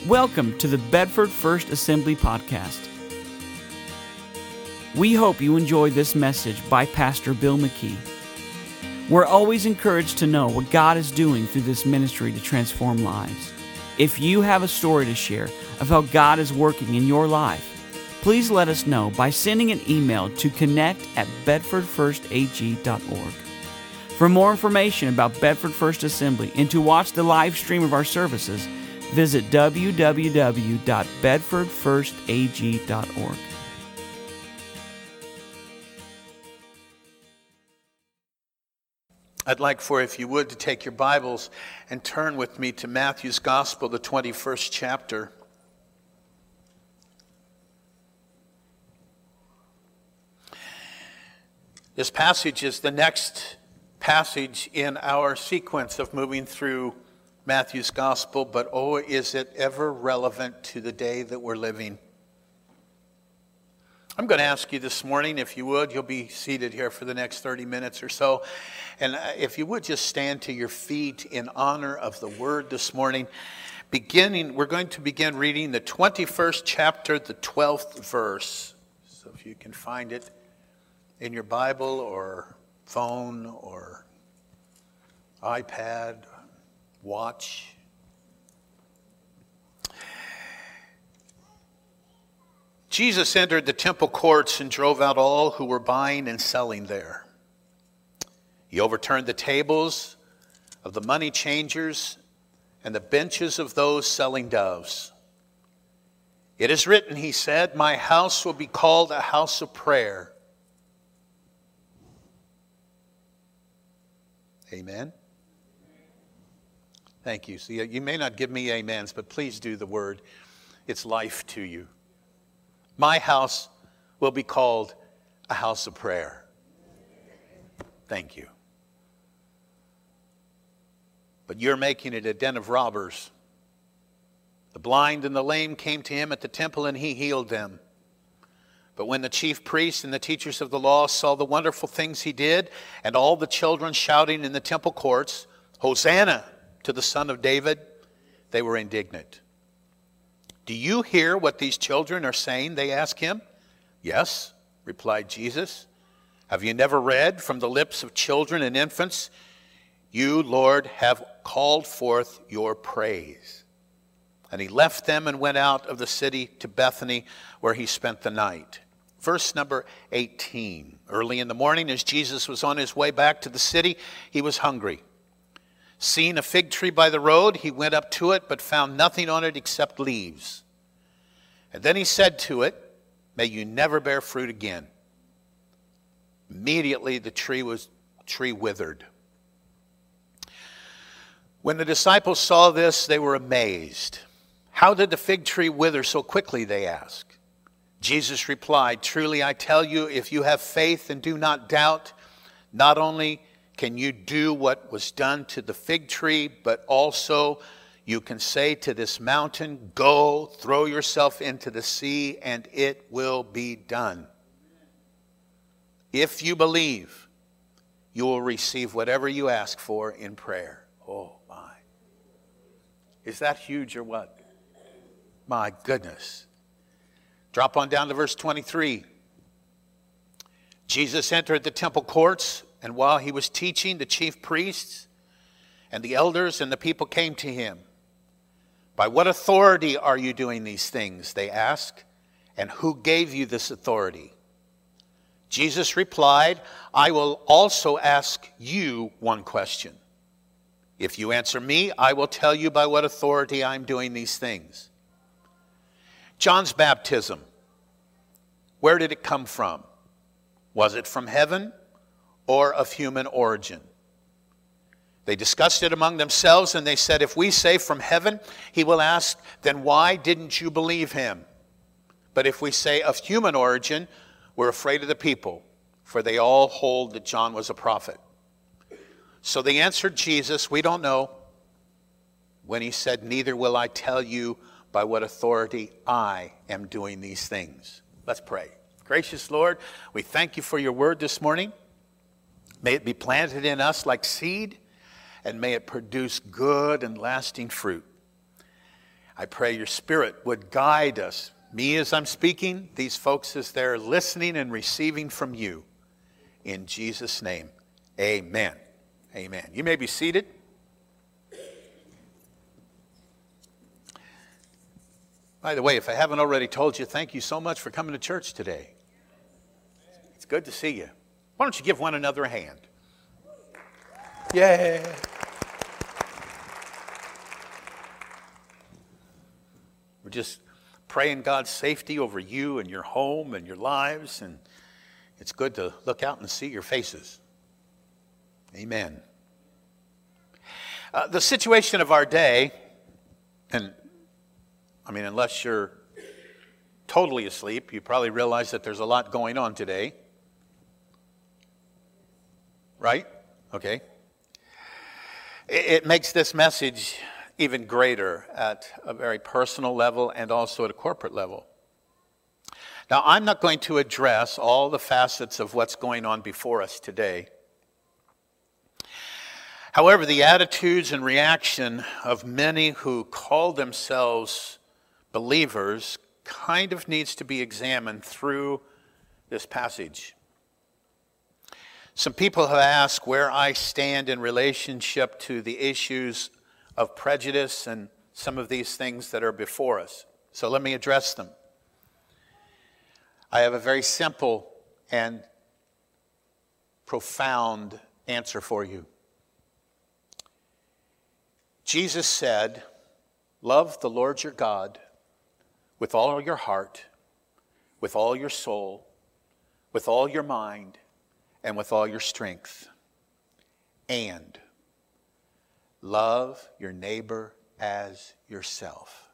Welcome to the Bedford First Assembly Podcast. We hope you enjoy this message by Pastor Bill McKee. We're always encouraged to know what God is doing through this ministry to transform lives. If you have a story to share of how God is working in your life, please let us know by sending an email to connect@bedfordfirstag.org. For more information about Bedford First Assembly and to watch the live stream of our services, visit www.bedfordfirstag.org. I'd like for, if you would, to take your Bibles and turn with me to Matthew's Gospel, the 21st chapter. This passage is the next passage in our sequence of moving through Matthew's Gospel, but oh, is it ever relevant to the day that we're living. I'm going to ask you this morning, if you would, you'll be seated here for the next 30 minutes or so, and if you would just stand to your feet in honor of the Word this morning. We're going to begin reading the 21st chapter, the 12th verse. So if you can find it in your Bible or phone or iPad, watch. Jesus entered the temple courts and drove out all who were buying and selling there. He overturned the tables of the money changers and the benches of those selling doves. It is written, he said, "My house will be called a house of prayer." Amen. Thank you. See, you may not give me amens, but please do the word. It's life to you. My house will be called a house of prayer. Thank you. But you're making it a den of robbers. The blind and the lame came to him at the temple, and he healed them. But when the chief priests and the teachers of the law saw the wonderful things he did, and all the children shouting in the temple courts, "Hosanna to the Son of David," they were indignant. "Do you hear what these children are saying?" they asked him. "Yes," replied Jesus. "Have you never read, from the lips of children and infants, you, Lord, have called forth your praise?" And he left them and went out of the city to Bethany, where he spent the night. Verse number 18. Early in the morning, as Jesus was on his way back to the city, he was hungry. Seeing a fig tree by the road, he went up to it, but found nothing on it except leaves. And then he said to it, "May you never bear fruit again." Immediately the tree withered. When the disciples saw this, they were amazed. "How did the fig tree wither so quickly?" they asked. Jesus replied, "Truly I tell you, if you have faith and do not doubt, not only can you do what was done to the fig tree, but also you can say to this mountain, 'Go, throw yourself into the sea,' and it will be done." If you believe, you will receive whatever you ask for in prayer. Oh my. Is that huge or what? My goodness. Drop on down to verse 23. Jesus entered the temple courts, and while he was teaching, the chief priests and the elders and the people came to him. "By what authority are you doing these things?" they asked. "And who gave you this authority?" Jesus replied, "I will also ask you one question. If you answer me, I will tell you by what authority I'm doing these things. John's baptism, where did it come from? Was it from heaven or of human origin?" They discussed it among themselves, and they said, "If we say from heaven," he will ask, "then why didn't you believe him? But if we say of human origin, we're afraid of the people, for they all hold that John was a prophet." So they answered Jesus, "We don't know." When he said, "Neither will I tell you by what authority I am doing these things." Let's pray. Gracious Lord, we thank you for your word this morning. May it be planted in us like seed, and may it produce good and lasting fruit. I pray your Spirit would guide us, me as I'm speaking, these folks as they're listening and receiving from you. In Jesus' name, amen. Amen. You may be seated. By the way, if I haven't already told you, thank you so much for coming to church today. It's good to see you. Why don't you give one another a hand? Yay! We're just praying God's safety over you and your home and your lives, and it's good to look out and see your faces. Amen. The situation of our day, and I mean, unless you're totally asleep, you probably realize that there's a lot going on today. Right? Okay. It makes this message even greater at a very personal level and also at a corporate level. Now, I'm not going to address all the facets of what's going on before us today. However, the attitudes and reaction of many who call themselves believers kind of needs to be examined through this passage. Some people have asked where I stand in relationship to the issues of prejudice and some of these things that are before us. So let me address them. I have a very simple and profound answer for you. Jesus said, love the Lord your God with all your heart, with all your soul, with all your mind, and with all your strength. And love your neighbor as yourself.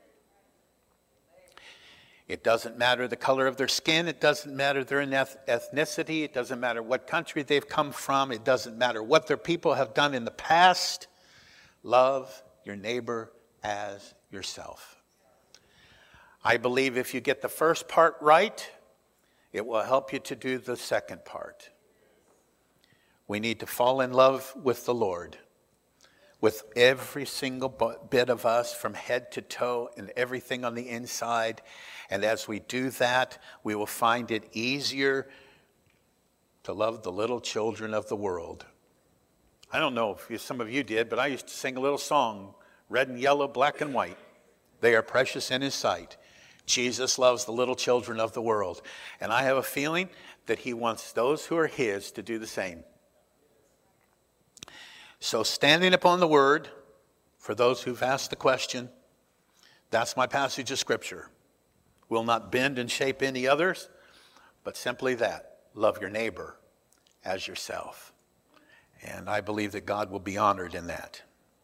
It doesn't matter the color of their skin. It doesn't matter their ethnicity. It doesn't matter what country they've come from. It doesn't matter what their people have done in the past. Love your neighbor as yourself. I believe if you get the first part right, it will help you to do the second part. We need to fall in love with the Lord, with every single bit of us from head to toe and everything on the inside. And as we do that, we will find it easier to love the little children of the world. I don't know if some of you did, but I used to sing a little song, red and yellow, black and white. They are precious in his sight. Jesus loves the little children of the world. And I have a feeling that he wants those who are his to do the same. So standing upon the word, for those who've asked the question, that's my passage of scripture. Will not bend and shape any others, but simply that. Love your neighbor as yourself. And I believe that God will be honored in that.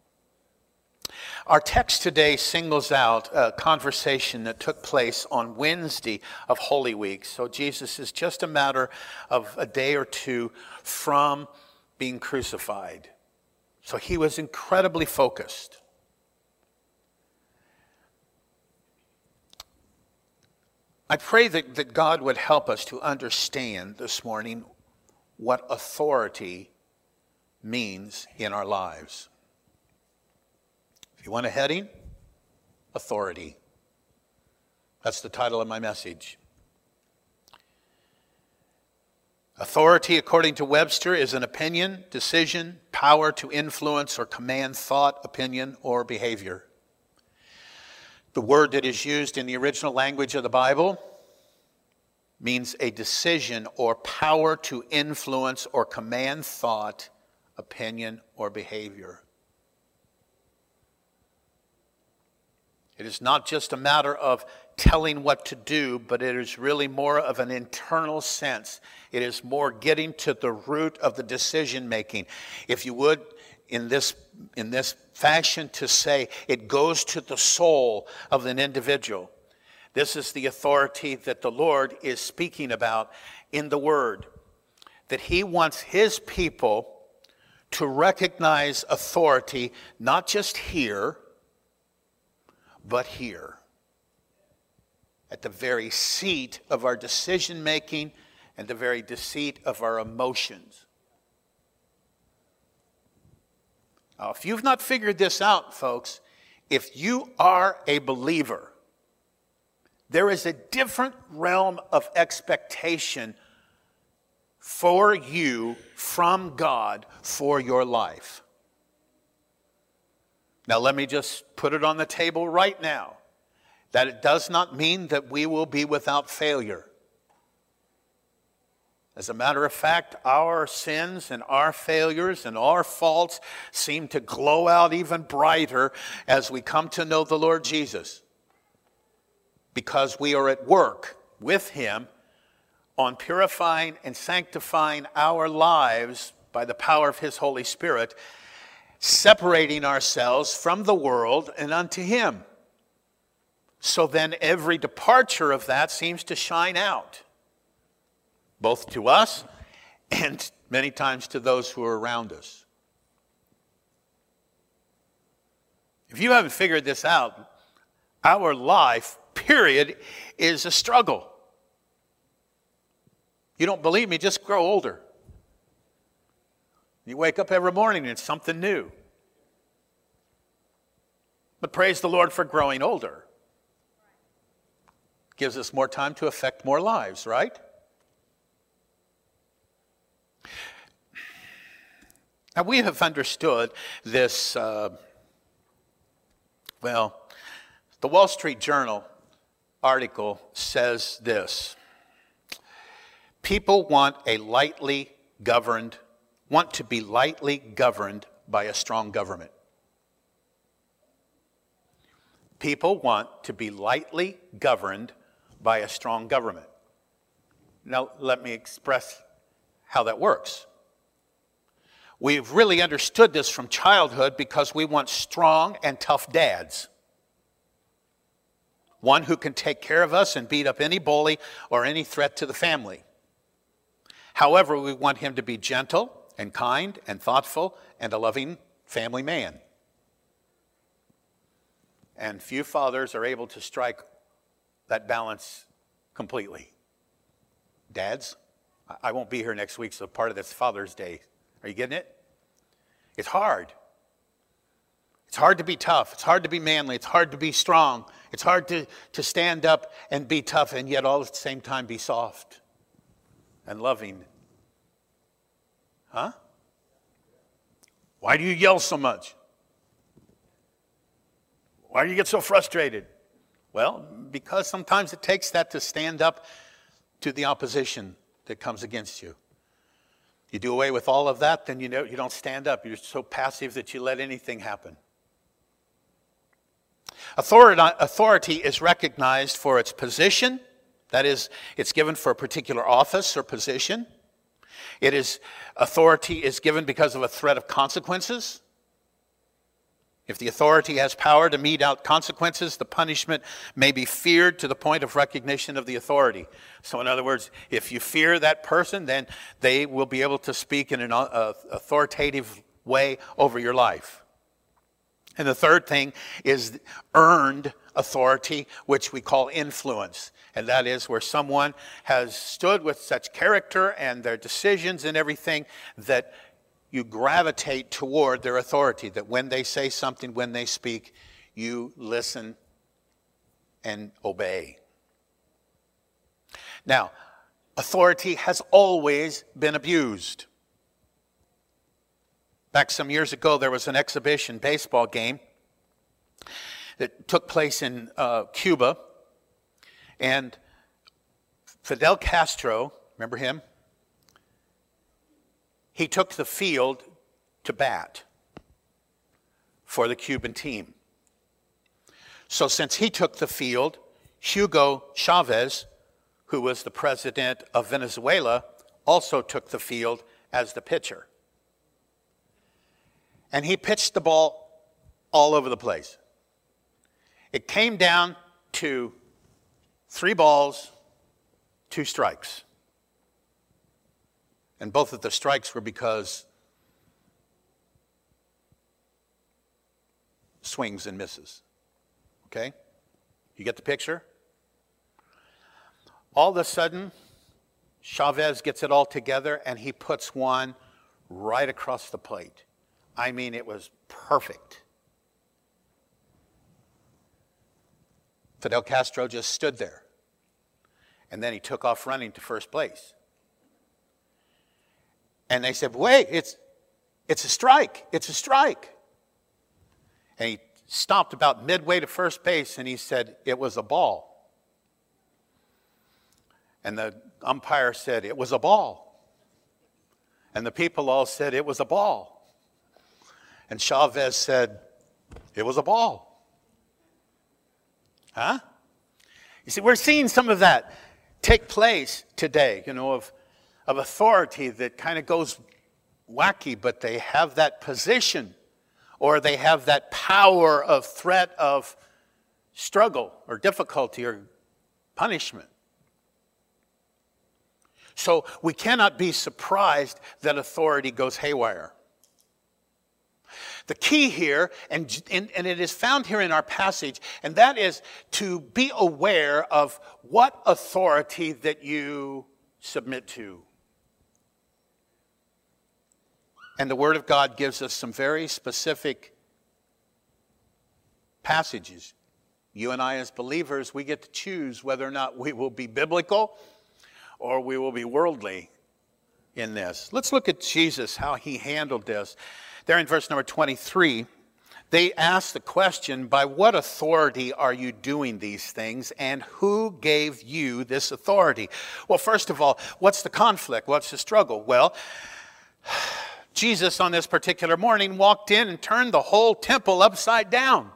Our text today singles out a conversation that took place on Wednesday of Holy Week. So Jesus is just a matter of a day or two from being crucified. So he was incredibly focused. I pray that God would help us to understand this morning what authority means in our lives. If you want a heading, authority. That's the title of my message. Authority, according to Webster, is an opinion, decision, power to influence or command thought, opinion, or behavior. The word that is used in the original language of the Bible means a decision or power to influence or command thought, opinion, or behavior. It is not just a matter of telling what to do, but it is really more of an internal sense. It is more getting to the root of the decision making. If you would, in this fashion, to say it goes to the soul of an individual. This is the authority that the Lord is speaking about in the Word. That he wants his people to recognize authority, not just here, but here. At the very seat of our decision making and the very seat of our emotions. Now, if you've not figured this out, folks, if you are a believer, there is a different realm of expectation for you from God for your life. Now, let me just put it on the table right now that it does not mean that we will be without failure. As a matter of fact, our sins and our failures and our faults seem to glow out even brighter as we come to know the Lord Jesus, because we are at work with Him on purifying and sanctifying our lives by the power of His Holy Spirit, separating ourselves from the world and unto Him. So then every departure of that seems to shine out, both to us and many times to those who are around us. If you haven't figured this out, our life, period, is a struggle. You don't believe me? Just grow older. You wake up every morning and it's something new. But praise the Lord for growing older. Gives us more time to affect more lives, right? Now, we have understood this, the Wall Street Journal article says this: people want to be lightly governed by a strong government. People want to be lightly governed by a strong government. Now, let me express how that works. We've really understood this from childhood because we want strong and tough dads. One who can take care of us and beat up any bully or any threat to the family. However, we want him to be gentle and kind and thoughtful and a loving family man. And few fathers are able to strike that balance completely. Dads, I won't be here next week, so part of this Father's Day. Are you getting it? It's hard. It's hard to be tough. It's hard to be manly. It's hard to be strong. It's hard to stand up and be tough and yet all at the same time be soft and loving. Huh? Why do you yell so much? Why do you get so frustrated? Well, because sometimes it takes that to stand up to the opposition that comes against you. You do away with all of that, then you don't stand up. You're so passive that you let anything happen. Authority is recognized for its position. That is, it's given for a particular office or position. Authority is given because of a threat of consequences. If the authority has power to mete out consequences, the punishment may be feared to the point of recognition of the authority. So in other words, if you fear that person, then they will be able to speak in an authoritative way over your life. And the third thing is earned authority, which we call influence. And that is where someone has stood with such character and their decisions and everything that you gravitate toward their authority, that when they say something, when they speak, you listen and obey. Now, authority has always been abused. Back some years ago, there was an exhibition baseball game that took place in Cuba, and Fidel Castro, remember him? He took the field to bat for the Cuban team. So since he took the field, Hugo Chavez, who was the president of Venezuela, also took the field as the pitcher. And he pitched the ball all over the place. It came down to 3 balls, 2 strikes. And both of the strikes were because swings and misses. Okay? You get the picture? All of a sudden, Chavez gets it all together and he puts one right across the plate. I mean, it was perfect. Fidel Castro just stood there. And then he took off running to first place. And they said, wait, it's a strike. It's a strike. And he stopped about midway to first base and he said, it was a ball. And the umpire said, it was a ball. And the people all said, it was a ball. And Chavez said, it was a ball. Huh? You see, we're seeing some of that take place today, of authority that kind of goes wacky, but they have that position or they have that power of threat of struggle or difficulty or punishment. So we cannot be surprised that authority goes haywire. The key here, and it is found here in our passage, and that is to be aware of what authority that you submit to. And the Word of God gives us some very specific passages. You and I as believers, we get to choose whether or not we will be biblical or we will be worldly in this. Let's look at Jesus, how he handled this. There in verse number 23, they ask the question, by what authority are you doing these things, and who gave you this authority? Well, first of all, what's the conflict? What's the struggle? Well, Jesus on this particular morning walked in and turned the whole temple upside down.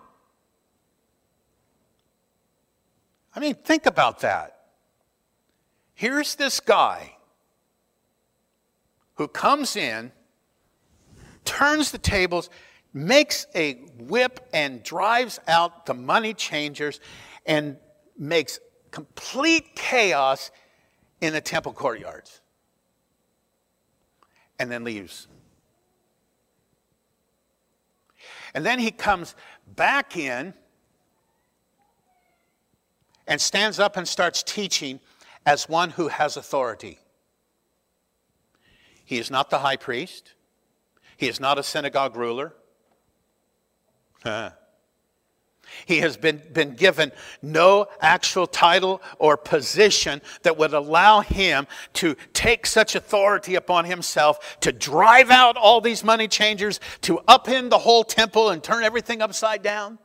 I mean, think about that. Here's this guy who comes in, turns the tables, makes a whip and drives out the money changers and makes complete chaos in the temple courtyards. And then leaves. And then he comes back in and stands up and starts teaching as one who has authority. He is not the high priest. He is not a synagogue ruler. He has been given no actual title or position that would allow him to take such authority upon himself to drive out all these money changers, to upend the whole temple and turn everything upside down,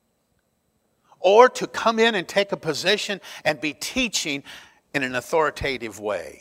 or to come in and take a position and be teaching in an authoritative way.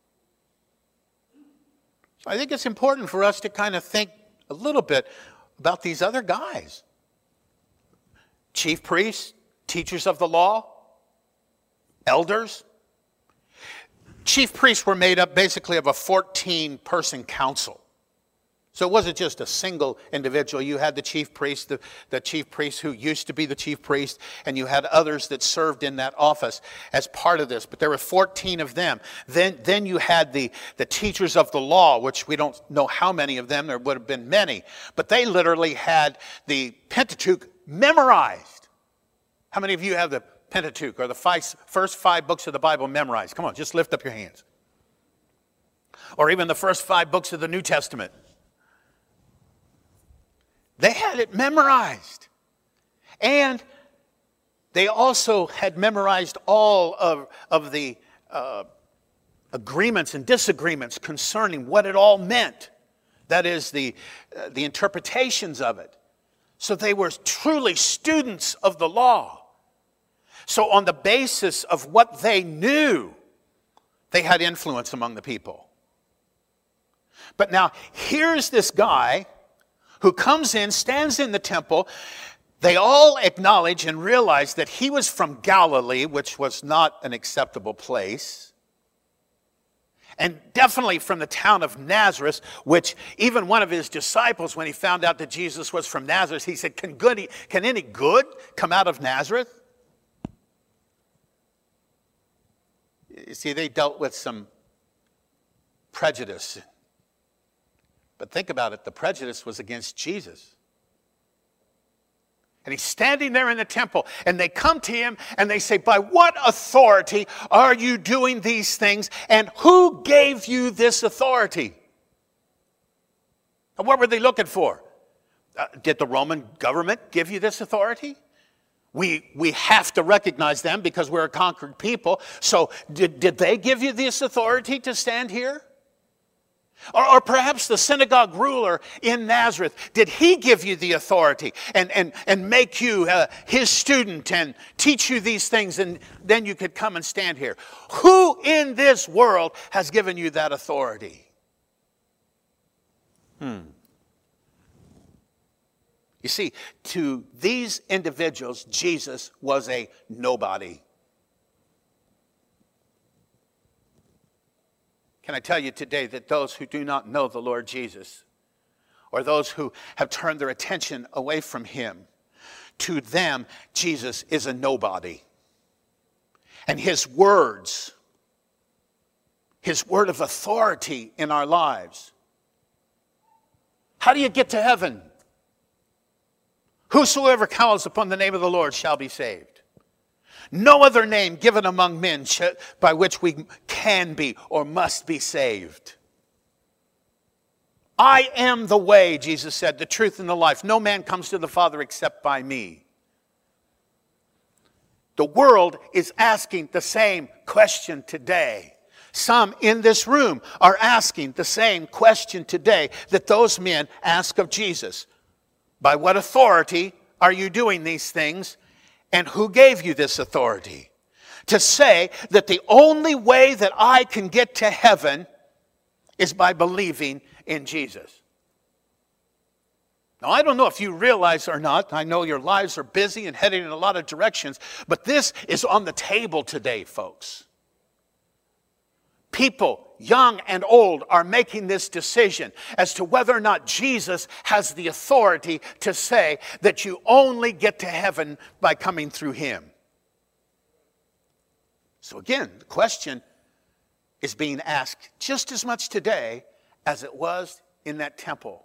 So I think it's important for us to kind of think a little bit about these other guys. Chief priests, teachers of the law, elders. Chief priests were made up basically of a 14-person council. So it wasn't just a single individual. You had the chief priest, the chief priest who used to be the chief priest, and you had others that served in that office as part of this. But there were 14 of them. Then you had the teachers of the law, which we don't know how many of them. There would have been many. But they literally had the Pentateuch memorized. How many of you have the Pentateuch or the first 5 books of the Bible memorized? Come on, just lift up your hands. Or even the first 5 books of the New Testament. They had it memorized. And they also had memorized all of the agreements and disagreements concerning what it all meant. That is, the interpretations of it. So they were truly students of the law. So on the basis of what they knew, they had influence among the people. But now, here's this guy who comes in, stands in the temple. They all acknowledge and realize that he was from Galilee, which was not an acceptable place. And definitely from the town of Nazareth, which even one of his disciples, when he found out that Jesus was from Nazareth, he said, can any good come out of Nazareth? You see, they dealt with some prejudice. But think about it, the prejudice was against Jesus. And he's standing there in the temple, and they come to him and they say, by what authority are you doing these things, and who gave you this authority? And what were they looking for? Did the Roman government give you this authority? We have to recognize them because we're a conquered people. So did they give you this authority to stand here? Or perhaps the synagogue ruler in Nazareth, did he give you the authority and make you his student and teach you these things, and then you could come and stand here? Who in this world has given you that authority? You see, to these individuals, Jesus was a nobody. Can I tell you today that those who do not know the Lord Jesus, or those who have turned their attention away from him, to them, Jesus is a nobody. And his words, his word of authority in our lives. How do you get to heaven? Whosoever calls upon the name of the Lord shall be saved. No other name given among men by which we can be or must be saved. I am the way, Jesus said, the truth and the life. No man comes to the Father except by me. The world is asking the same question today. Some in this room are asking the same question today that those men ask of Jesus. By what authority are you doing these things? And who gave you this authority? To say that the only way that I can get to heaven is by believing in Jesus. Now, I don't know if you realize or not. I know your lives are busy and heading in a lot of directions. But this is on the table today, folks. People, young and old, are making this decision as to whether or not Jesus has the authority to say that you only get to heaven by coming through him. So again, the question is being asked just as much today as it was in that temple.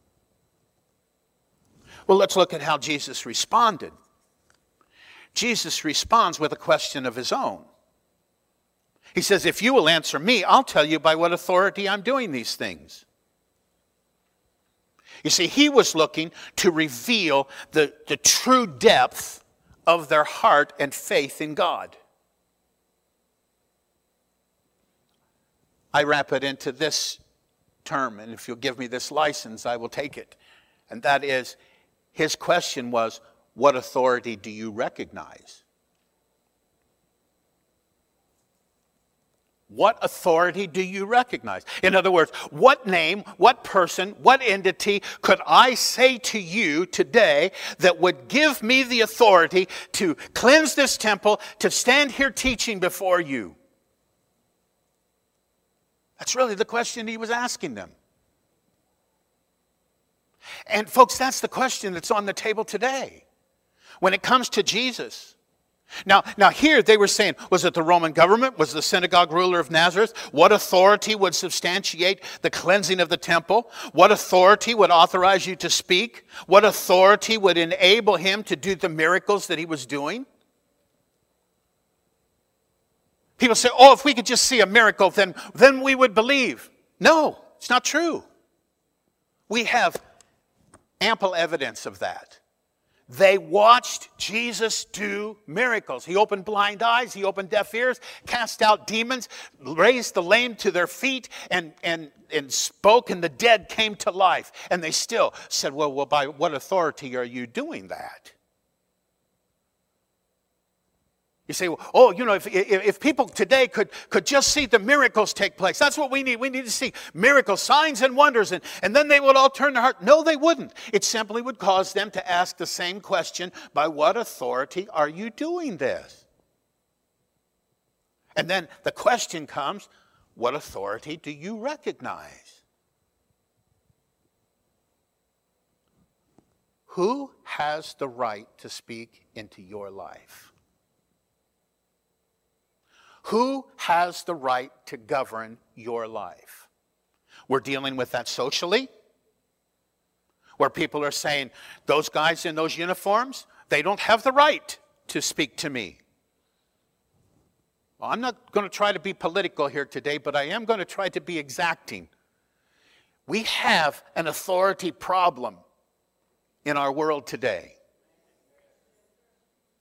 Well, let's look at how Jesus responded. Jesus responds with a question of his own. He says, if you will answer me, I'll tell you by what authority I'm doing these things. You see, he was looking to reveal the true depth of their heart and faith in God. I wrap it into this term, and if you'll give me this license, I will take it. And that is, his question was, what authority do you recognize? What authority do you recognize? In other words, what name, what person, what entity could I say to you today that would give me the authority to cleanse this temple, to stand here teaching before you? That's really the question he was asking them. And folks, that's the question that's on the table today. When it comes to Jesus. Now here they were saying, was it the Roman government? Was the synagogue ruler of Nazareth? What authority would substantiate the cleansing of the temple? What authority would authorize you to speak? What authority would enable him to do the miracles that he was doing? People say, oh, if we could just see a miracle, then we would believe. No, it's not true. We have ample evidence of that. They watched Jesus do miracles. He opened blind eyes, he opened deaf ears, cast out demons, raised the lame to their feet, and spoke, and the dead came to life. And they still said, well, by what authority are you doing that? You say, well, oh, you know, if people today could just see the miracles take place, that's what we need. We need to see miracles, signs, and wonders, and then they would all turn their heart. No, they wouldn't. It simply would cause them to ask the same question, by what authority are you doing this? And then the question comes, what authority do you recognize? Who has the right to speak into your life? Who has the right to govern your life? We're dealing with that socially, where people are saying, those guys in those uniforms, they don't have the right to speak to me. Well, I'm not going to try to be political here today, but I am going to try to be exacting. We have an authority problem in our world today.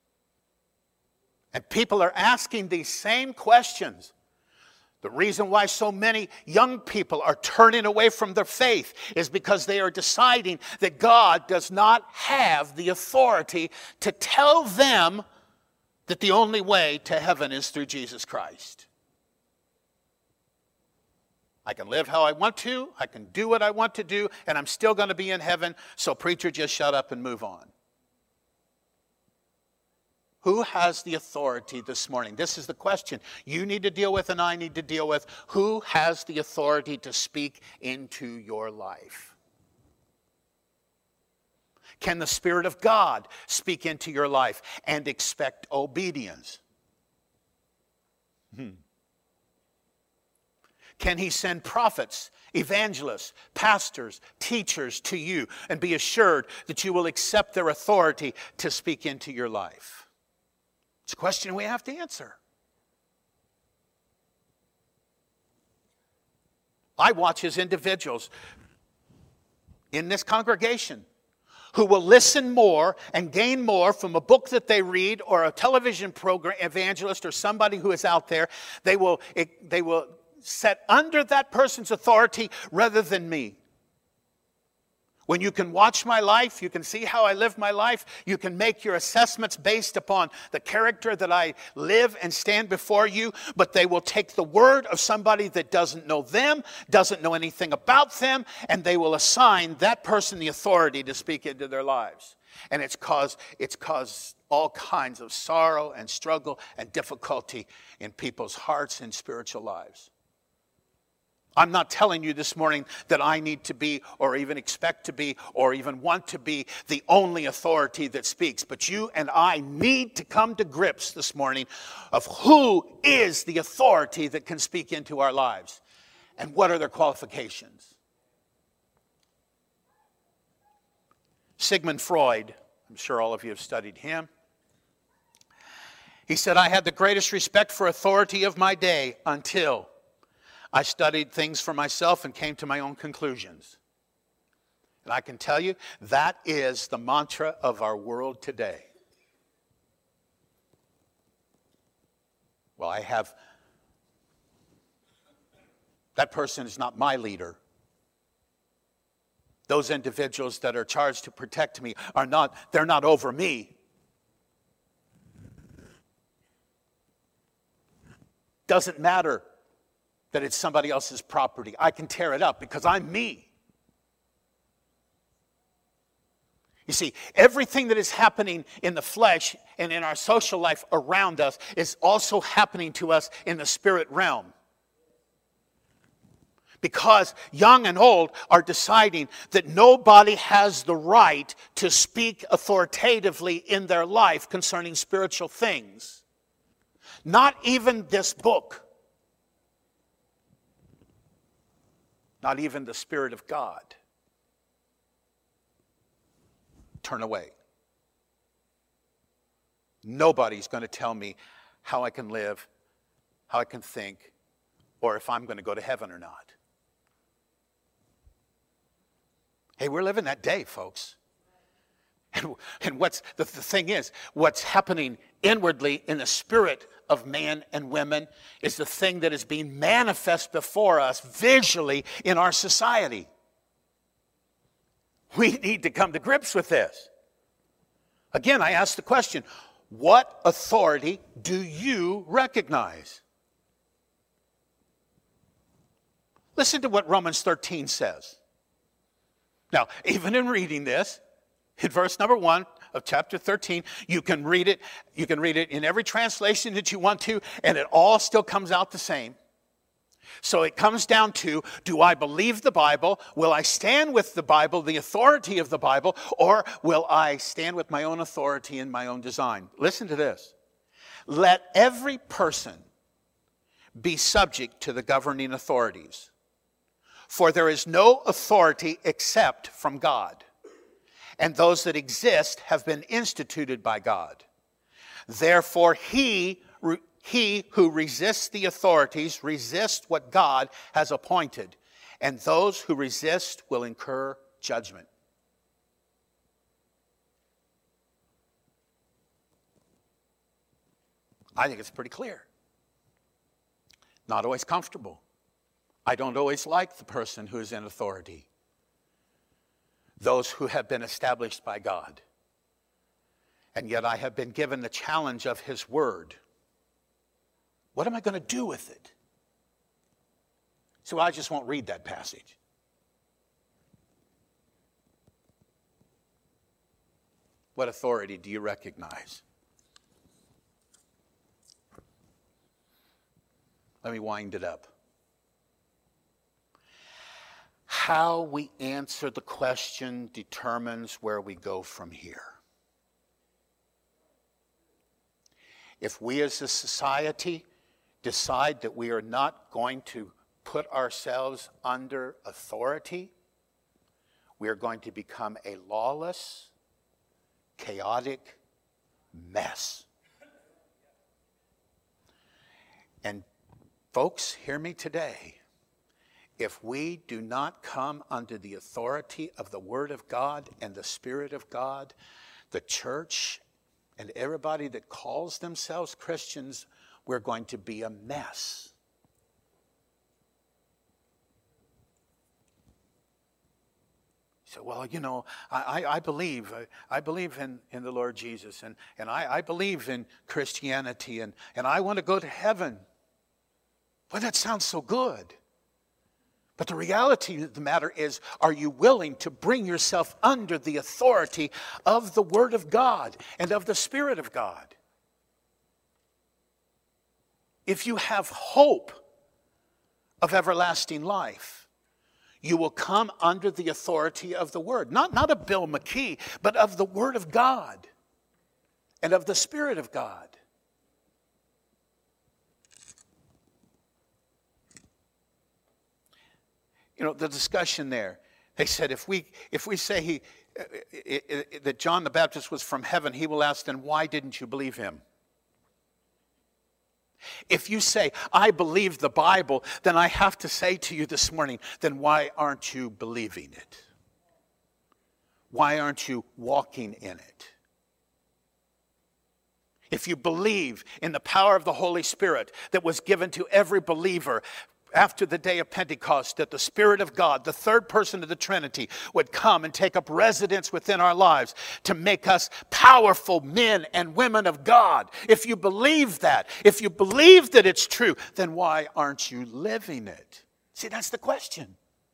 And people are asking these same questions. The reason why so many young people are turning away from their faith is because they are deciding that God does not have the authority to tell them that the only way to heaven is through Jesus Christ. I can live how I want to, I can do what I want to do, and I'm still going to be in heaven, so preacher, just shut up and move on. Who has the authority this morning? This is the question you need to deal with and I need to deal with. Who has the authority to speak into your life? Can the Spirit of God speak into your life and expect obedience? Can He send prophets, evangelists, pastors, teachers to you and be assured that you will accept their authority to speak into your life? It's a question we have to answer. I watch as individuals in this congregation who will listen more and gain more from a book that they read or a television program, evangelist or somebody who is out there. They will set under that person's authority rather than me. When you can watch my life, you can see how I live my life, you can make your assessments based upon the character that I live and stand before you, but they will take the word of somebody that doesn't know them, doesn't know anything about them, and they will assign that person the authority to speak into their lives. And it's caused all kinds of sorrow and struggle and difficulty in people's hearts and spiritual lives. I'm not telling you this morning that I need to be or even expect to be or even want to be the only authority that speaks. But you and I need to come to grips this morning of who is the authority that can speak into our lives and what are their qualifications. Sigmund Freud, I'm sure all of you have studied him. He said, I had the greatest respect for authority of my day until I studied things for myself and came to my own conclusions. And I can tell you, that is the mantra of our world today. Well, that person is not my leader. Those individuals that are charged to protect me they're not over me. Doesn't matter that it's somebody else's property. I can tear it up because I'm me. You see, everything that is happening in the flesh and in our social life around us is also happening to us in the spirit realm. Because young and old are deciding that nobody has the right to speak authoritatively in their life concerning spiritual things. Not even this book. Not even the Spirit of God. Turn away. Nobody's going to tell me how I can live, how I can think, or if I'm going to go to heaven or not. Hey, we're living that day, folks. And what's the thing is, what's happening inwardly in the spirit of man and women is the thing that is being manifest before us visually in our society. We need to come to grips with this. Again, I ask the question, what authority do you recognize? Listen to what Romans 13 says. Now, even in reading this, in verse number 1 of chapter 13, you can read it in every translation that you want to, and it all still comes out the same. So it comes down to, do I believe the Bible? Will I stand with the Bible, the authority of the Bible, or will I stand with my own authority and my own design? Listen to this. Let every person be subject to the governing authorities, for there is no authority except from God. And those that exist have been instituted by God. Therefore, he who resists the authorities resists what God has appointed, and those who resist will incur judgment. I think it's pretty clear. Not always comfortable. I don't always like the person who is in authority. Those who have been established by God. And yet I have been given the challenge of his word. What am I going to do with it? So I just won't read that passage. What authority do you recognize? Let me wind it up. How we answer the question determines where we go from here. If we as a society decide that we are not going to put ourselves under authority, we are going to become a lawless, chaotic mess. And folks, hear me today. If we do not come under the authority of the Word of God and the Spirit of God, the church and everybody that calls themselves Christians, we're going to be a mess. So, well, you know, I believe in the Lord Jesus, and I believe in Christianity, and I want to go to heaven. Well, that sounds so good. But the reality of the matter is, are you willing to bring yourself under the authority of the Word of God and of the Spirit of God? If you have hope of everlasting life, you will come under the authority of the Word. Not of Bill McKee, but of the Word of God and of the Spirit of God. You know, the discussion there, they said if we say that John the Baptist was from heaven, he will ask, then why didn't you believe him? If you say, I believe the Bible, then I have to say to you this morning, then why aren't you believing it? Why aren't you walking in it? If you believe in the power of the Holy Spirit that was given to every believer after the day of Pentecost, that the Spirit of God, the third person of the Trinity, would come and take up residence within our lives to make us powerful men and women of God. If you believe that, if you believe that it's true, then why aren't you living it? See, that's the question.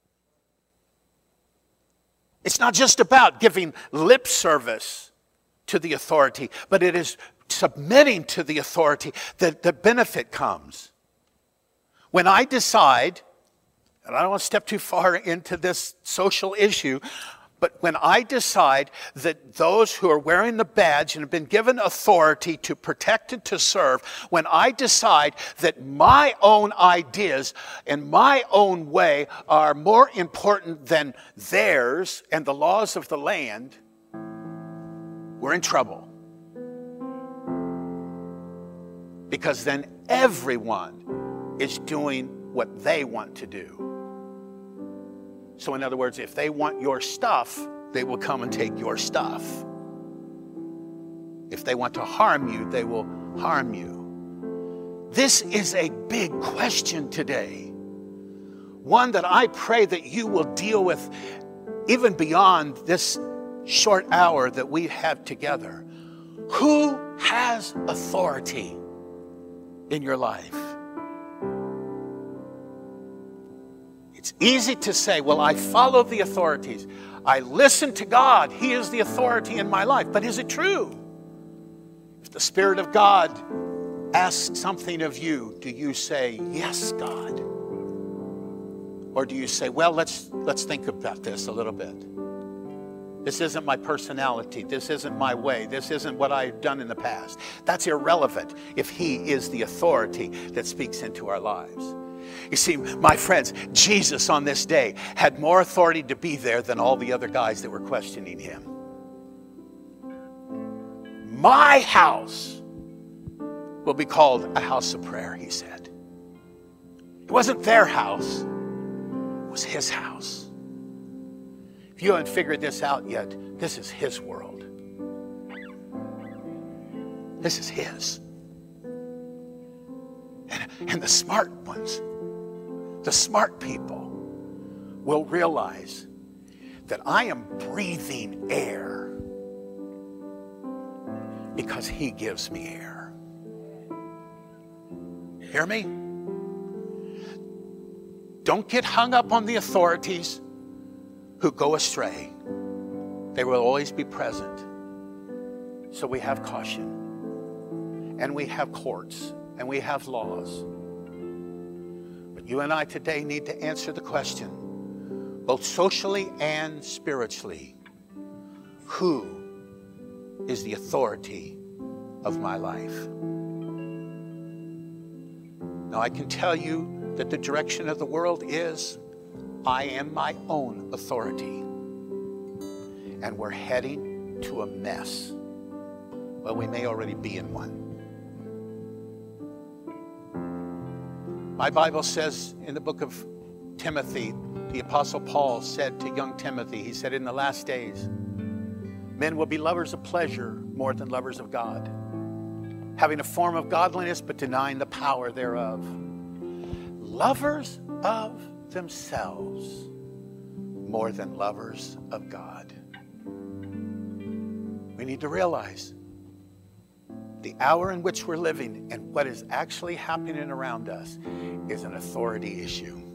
It's not just about giving lip service to the authority, but it is submitting to the authority that the benefit comes. When I decide, and I don't want to step too far into this social issue, but when I decide that those who are wearing the badge and have been given authority to protect and to serve, when I decide that my own ideas and my own way are more important than theirs and the laws of the land, we're in trouble. Because then everyone is doing what they want to do. So in other words, if they want your stuff, they will come and take your stuff. If they want to harm you, they will harm you. This is a big question today. One that I pray that you will deal with even beyond this short hour that we have together. Who has authority in your life? It's easy to say, well, I follow the authorities. I listen to God. He is the authority in my life. But is it true? If the Spirit of God asks something of you, do you say, yes, God? Or do you say, well, let's think about this a little bit. This isn't my personality. This isn't my way. This isn't what I've done in the past. That's irrelevant if He is the authority that speaks into our lives. You see, my friends, Jesus on this day had more authority to be there than all the other guys that were questioning Him. My house will be called a house of prayer, He said. It wasn't their house. It was His house. If you haven't figured this out yet, this is His world. This is His. And the smart ones, the smart people, will realize that I am breathing air because he gives me air. Hear me? Don't get hung up on the authorities who go astray. They will always be present. So we have caution, and we have courts, and we have laws. But you and I today need to answer the question, both socially and spiritually, who is the authority of my life? Now, I can tell you that the direction of the world is, I am my own authority. And we're heading to a mess. Well, we may already be in one. My Bible says in the book of Timothy, the Apostle Paul said to young Timothy, he said, in the last days, men will be lovers of pleasure more than lovers of God, having a form of godliness but denying the power thereof. Lovers of themselves more than lovers of God. We need to realize the hour in which we're living and what is actually happening around us is an authority issue.